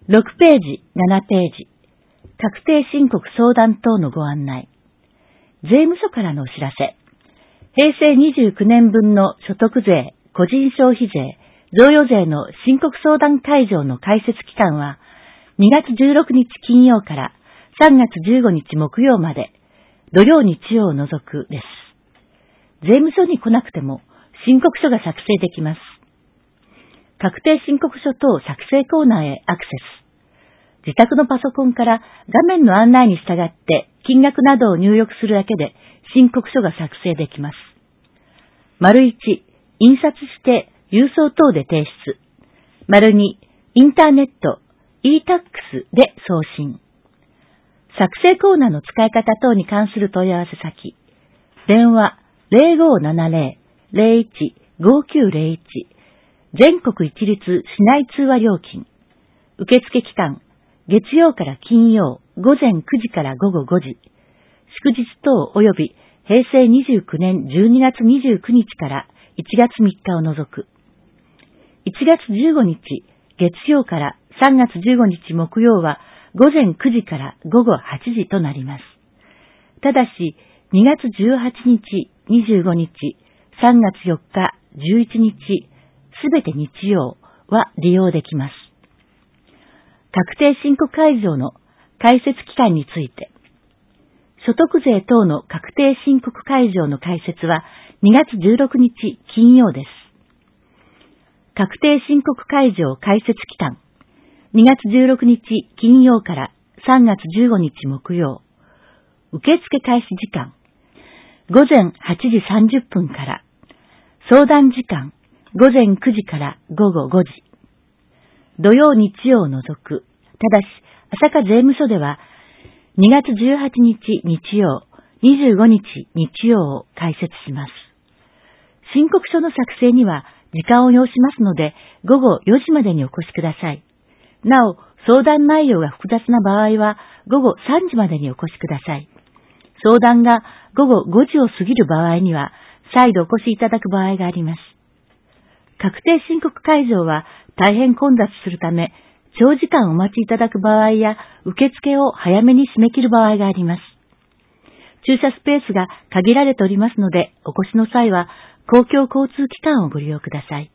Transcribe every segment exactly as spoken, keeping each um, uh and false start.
ろくページ、ななページ、確定申告相談等のご案内。税務署からのお知らせ。平成にじゅうきゅうねんぶんの所得税、個人消費税、贈与税の申告相談会場の開設期間は、にがつじゅうろくにち金曜からさんがつじゅうごにち木曜まで、土曜日曜を除くです。税務署に来なくても申告書が作成できます。確定申告書等作成コーナーへアクセス。自宅のパソコンから画面の案内に従って金額などを入力するだけで申告書が作成できます。丸いち、印刷して郵送等で提出。丸に、インターネット、e-タックス で送信。作成コーナーの使い方等に関する問い合わせ先。電話 ゼロごーななゼロ ゼロいち ごきゅうゼロいち。全国一律市内通話料金。受付期間、月曜から金曜、午前くじから午後ごじ。祝日等及び平成にじゅうきゅうねんじゅうにがつにじゅうくにちからいちがつみっかを除く。いちがつじゅうごにち、月曜からさんがつじゅうごにち木曜は午前くじから午後はちじとなります。ただし、にがつじゅうはちにち、にじゅうごにち、さんがつよっか、じゅういちにち、すべて日曜は利用できます。確定申告会場の開設期間について、所得税等の確定申告会場の開設はにがつじゅうろくにち金曜です。確定申告会場開設期間、にがつじゅうろくにち金曜からさんがつじゅうごにち木曜。受付開始時間、午前はちじさんじゅっぷんから。相談時間、午前くじから午後ごじ。土曜日曜を除く。ただし、朝霞税務署では、にがつじゅうはちにち日曜、にじゅうごにち日曜を開設します。申告書の作成には時間を要しますので、午後よじまでにお越しください。なお、相談内容が複雑な場合は、午後さんじまでにお越しください。相談が午後ごじを過ぎる場合には、再度お越しいただく場合があります。確定申告会場は大変混雑するため、長時間お待ちいただく場合や、受付を早めに締め切る場合があります。駐車スペースが限られておりますので、お越しの際は公共交通機関をご利用ください。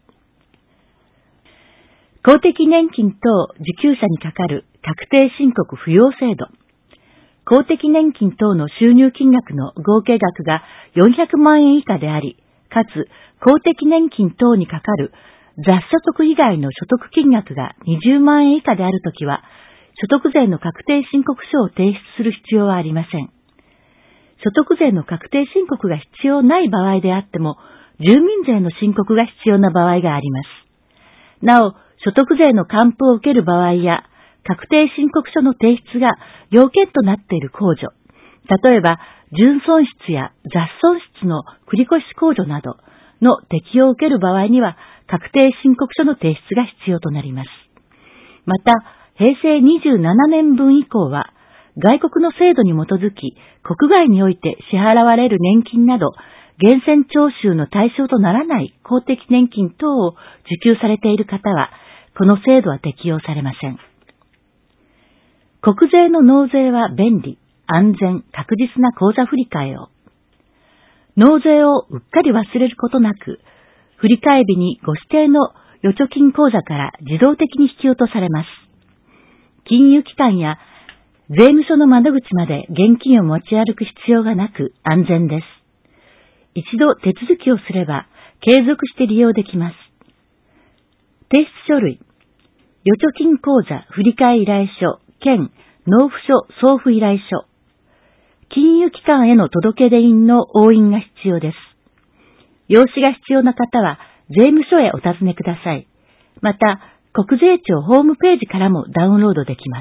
公的年金等受給者にかかる確定申告扶養制度。公的年金等の収入金額の合計額がよんひゃくまんえん以下であり、かつ公的年金等にかかる雑所得以外の所得金額がにじゅうまんえん以下であるときは、所得税の確定申告書を提出する必要はありません。所得税の確定申告が必要ない場合であっても、住民税の申告が必要な場合があります。なお、所得税の還付を受ける場合や、確定申告書の提出が要件となっている控除、例えば、純損失や雑損失の繰越控除などの適用を受ける場合には、確定申告書の提出が必要となります。また、平成にじゅうななねんぶん以降は、外国の制度に基づき、国外において支払われる年金など、源泉徴収の対象とならない公的年金等を受給されている方は、この制度は適用されません。国税の納税は便利、安全、確実な口座振替を。納税をうっかり忘れることなく、振替日にご指定の預貯金口座から自動的に引き落とされます。金融機関や税務署の窓口まで現金を持ち歩く必要がなく安全です。一度手続きをすれば継続して利用できます。提出書類、預貯金口座振替依頼書兼納付書送付依頼書、金融機関への届出印の押印が必要です。用紙が必要な方は税務署へお尋ねください。また、国税庁ホームページからもダウンロードできます。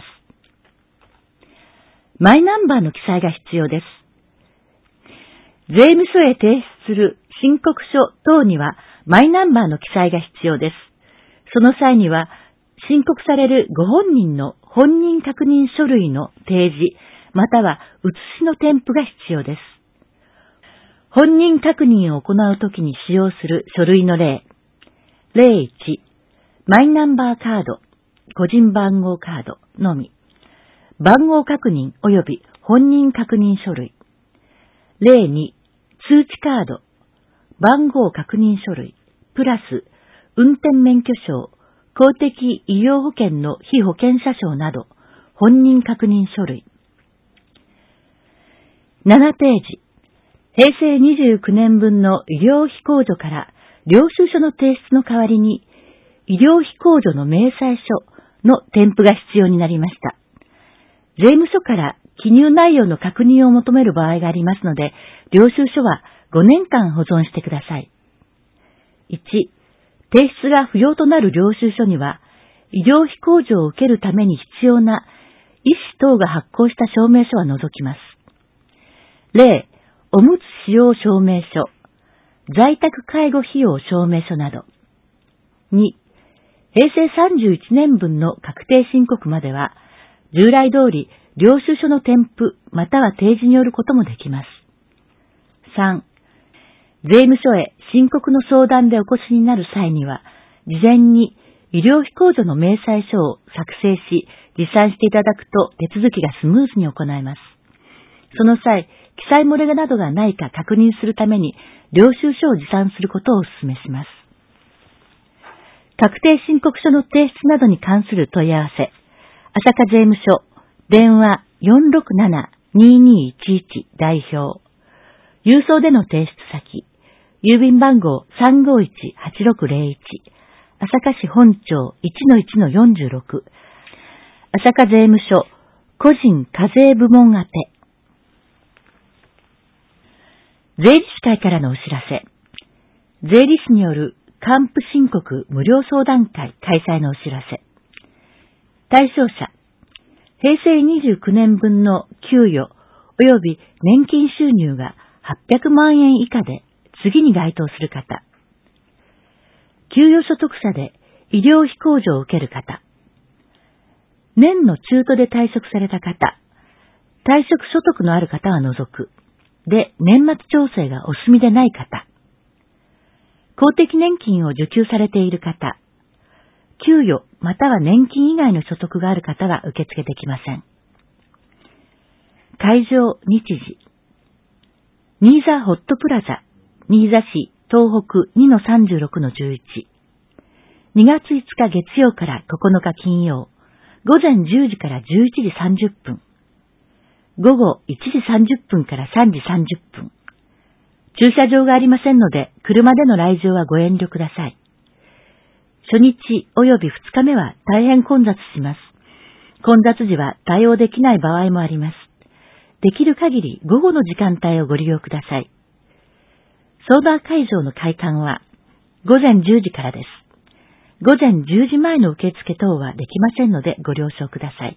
マイナンバーの記載が必要です。税務署へ提出する申告書等にはマイナンバーの記載が必要です。その際には、申告されるご本人の本人確認書類の提示、または写しの添付が必要です。本人確認を行うときに使用する書類の例。例いち、マイナンバーカード、 個人番号カードのみ。番号確認及び本人確認書類。例に、通知カード、番号確認書類、プラス、運転免許証、公的医療保険の被保険者証など、本人確認書類。ななページ。へいせいにじゅうきゅうねんぶんの医療費控除から領収書の提出の代わりに、医療費控除の明細書の添付が必要になりました。税務署から記入内容の確認を求める場合がありますので、領収書はごねんかん保存してください。いち、提出が不要となる領収書には、医療費控除を受けるために必要な医師等が発行した証明書は除きます。例、おむつ使用証明書、在宅介護費用証明書など。に、へいせいさんじゅういちねんぶんの確定申告までは、従来通り領収書の添付または提示によることもできます。さん、税務署へ申告の相談でお越しになる際には、事前に医療費控除の明細書を作成し、持参していただくと手続きがスムーズに行えます。その際、記載漏れなどがないか確認するために、領収書を持参することをお勧めします。確定申告書の提出などに関する問い合わせ、朝霞税務署、電話 よんろくななにーにーいちいち 代表、郵送での提出先、郵便番号 さんごいちはちろくぜろいち、朝霞市本町 いちのいちのよんじゅうろく、朝霞税務署、個人課税部門宛て。税理士会からのお知らせ。税理士による還付申告無料相談会開催のお知らせ。対象者、へいせいにじゅうきゅうねんぶんの給与及び年金収入がはっぴゃくまんえん以下で次に該当する方。給与所得者で医療費控除を受ける方。年の中途で退職された方。退職所得のある方は除く。で、年末調整がお済みでない方。公的年金を受給されている方。給与または年金以外の所得がある方は受け付けできません。会場日時。新座ホットプラザ、新座市東北 にのさんじゅうろくのじゅういち。にがついつか月曜からここのか金曜、午前じゅうじからじゅういちじさんじゅっぷん。午後いちじさんじゅっぷんからさんじさんじゅっぷん。駐車場がありませんので、車での来場はご遠慮ください。初日及びふつかめは大変混雑します。混雑時は対応できない場合もあります。できる限り午後の時間帯をご利用ください。相談会場の開館は午前じゅうじからです。午前じゅうじまえの受付等はできませんのでご了承ください。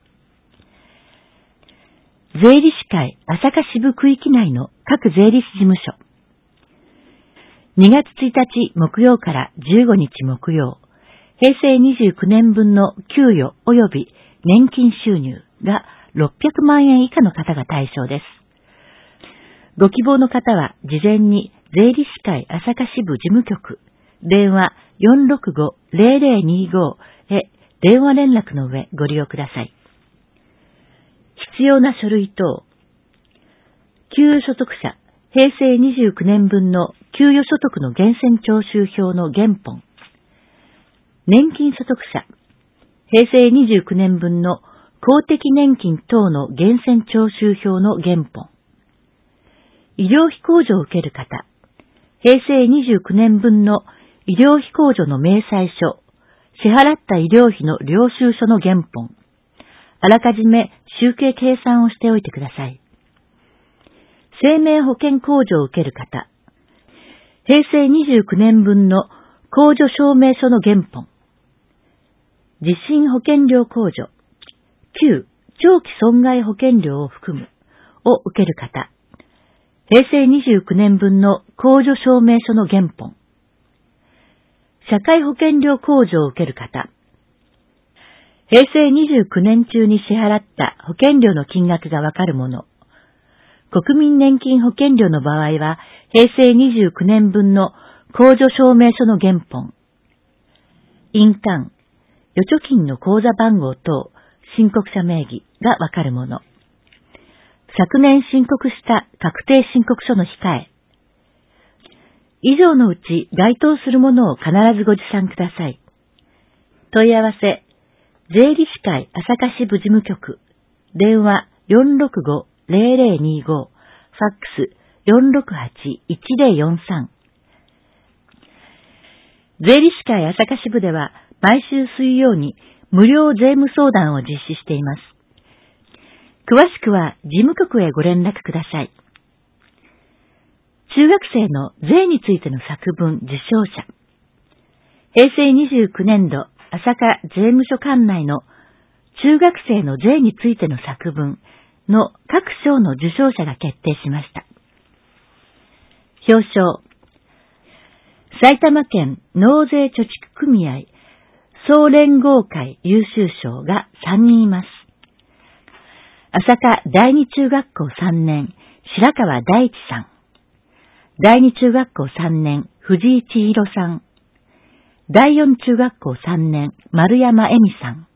税理士会朝霞支部区域内の各税理士事務所。にがつついたち木曜からじゅうごにち木曜、へいせいにじゅうきゅうねんぶんの給与及び年金収入がろっぴゃくまんえん以下の方が対象です。ご希望の方は事前に税理士会朝霞支部事務局、電話 よんろくごぜろぜろにご へ電話連絡の上ご利用ください。必要な書類等。給与所得者、へいせいにじゅうきゅうねんぶんの給与所得の源泉徴収票の原本。年金所得者、へいせいにじゅうきゅうねんぶんの公的年金等の源泉徴収票の原本。医療費控除を受ける方、へいせいにじゅうきゅうねんぶんの医療費控除の明細書、支払った医療費の領収書の原本。あらかじめ集計計算をしておいてください。生命保険控除を受ける方、へいせいにじゅうきゅうねんぶんの控除証明書の原本。地震保険料控除、旧長期損害保険料を含むを受ける方、へいせいにじゅうきゅうねんぶんの控除証明書の原本。社会保険料控除を受ける方、へいせいにじゅうきゅうねん中に支払った保険料の金額がわかるもの。国民年金保険料の場合は、へいせいにじゅうきゅうねんぶんの控除証明書の原本。印鑑、 預貯金の口座番号等、申告者名義がわかるもの。昨年申告した確定申告書の控え。以上のうち該当するものを必ずご持参ください。問い合わせ、税理士会朝霞支部事務局、電話 よんろくご ゼロゼロにご、ファックス よんろくはち いちゼロよんさん。税理士会朝霞支部では毎週水曜に無料税務相談を実施しています。詳しくは事務局へご連絡ください。中学生の税についての作文受賞者。平成にじゅうきゅうねん度朝霞税務署管内の中学生の税についての作文の各賞の受賞者が決定しました。表彰。埼玉県納税貯蓄組合総連合会優秀賞がさんにんいます。朝霞第二中学校さんねん白川大地さん。第二中学校さんねん藤井千尋さん。第四中学校さんねん丸山恵美さん。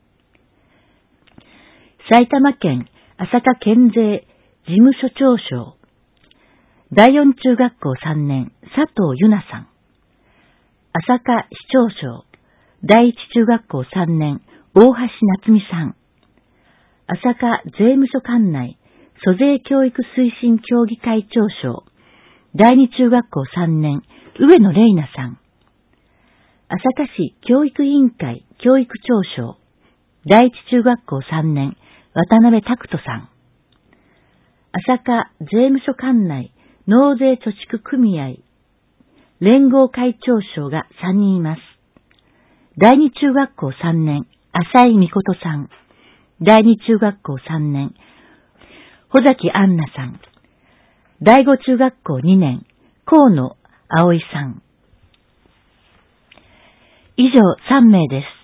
埼玉県朝霞県税事務所長賞。第四中学校さんねん佐藤由奈さん。朝霞市長賞。第一中学校さんねん大橋夏美さん。朝霞税務署管内租税教育推進協議会長賞。第二中学校さんねん上野玲奈さん。朝霞市教育委員会教育長賞。第一中学校さんねん渡辺拓人さん。朝霞税務署管内納税貯蓄組合連合会長賞がさんにんいます。第二中学校さんねん浅井美琴さん。第二中学校さんねん穂崎杏奈さん。第五中学校にねん河野葵さん。以上さんめいです。